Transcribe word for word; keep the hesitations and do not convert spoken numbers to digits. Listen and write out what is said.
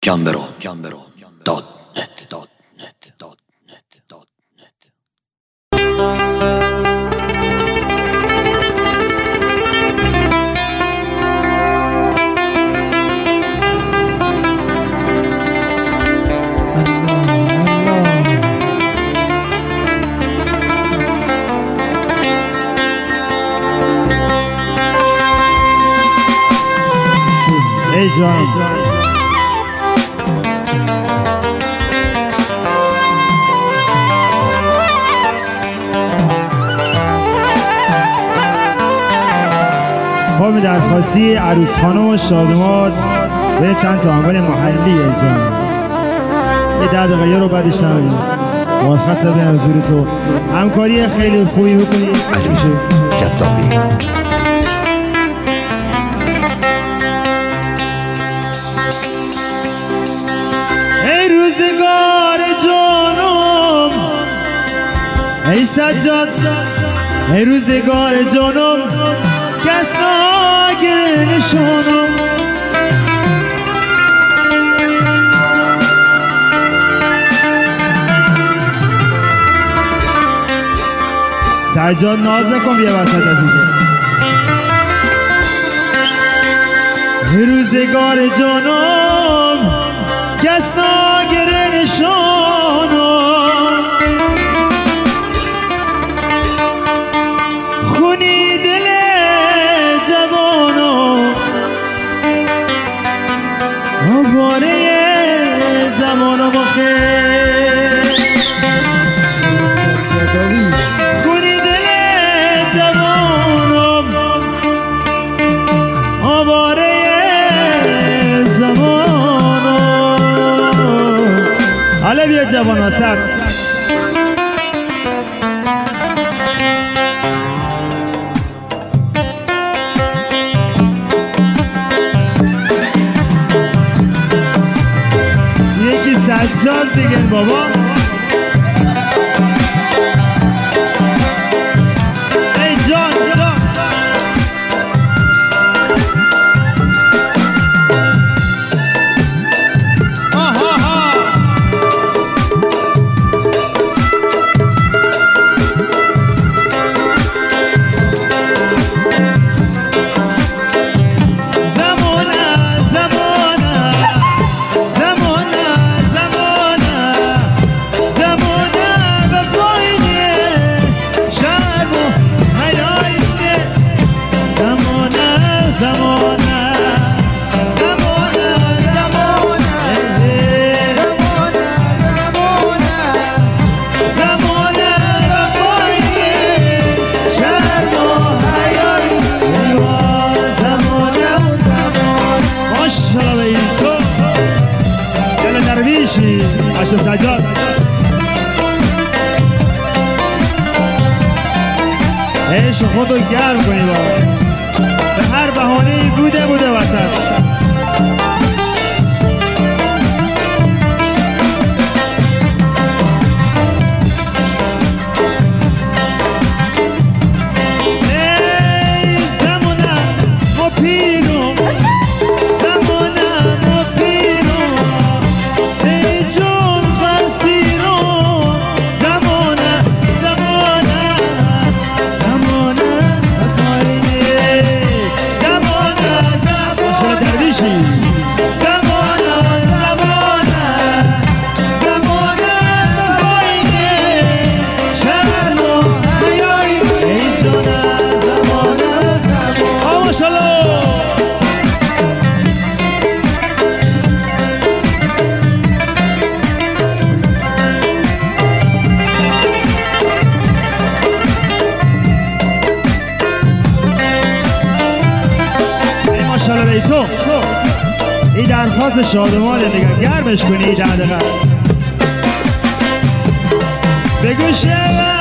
گمبرو گمبرو دات نت دات نت دات نت دات نت. ای جان خواهم درخواستی عروس خانم و شادمات به چند تا آهنگ محلی ای جان یه ده دقیقه رو بعدش هم مرخصه به حضور تو همکاری خیلی خوبی بکنی علی جدافی. ای روزگار جانم ای سجاد ای روزگار جانم کس ناگره نشانم سجاد ناز نکن بیا وسط عزیزم. ای روزگار جانم کس ناگره نشانم خونی دل جوانم آواره زمانم آخر خونی دل جوانم آواره حالا بیا جوان وسط. یکی سجاد دیگه بابا ای جان جان عشق سجاد عشق خودو گرم کنی بابا به هر بهانه‌ای بوده بوده وسط. تو این درخواست شادمانه دیگه گرمش کنی این ده دقیقه بگو شعر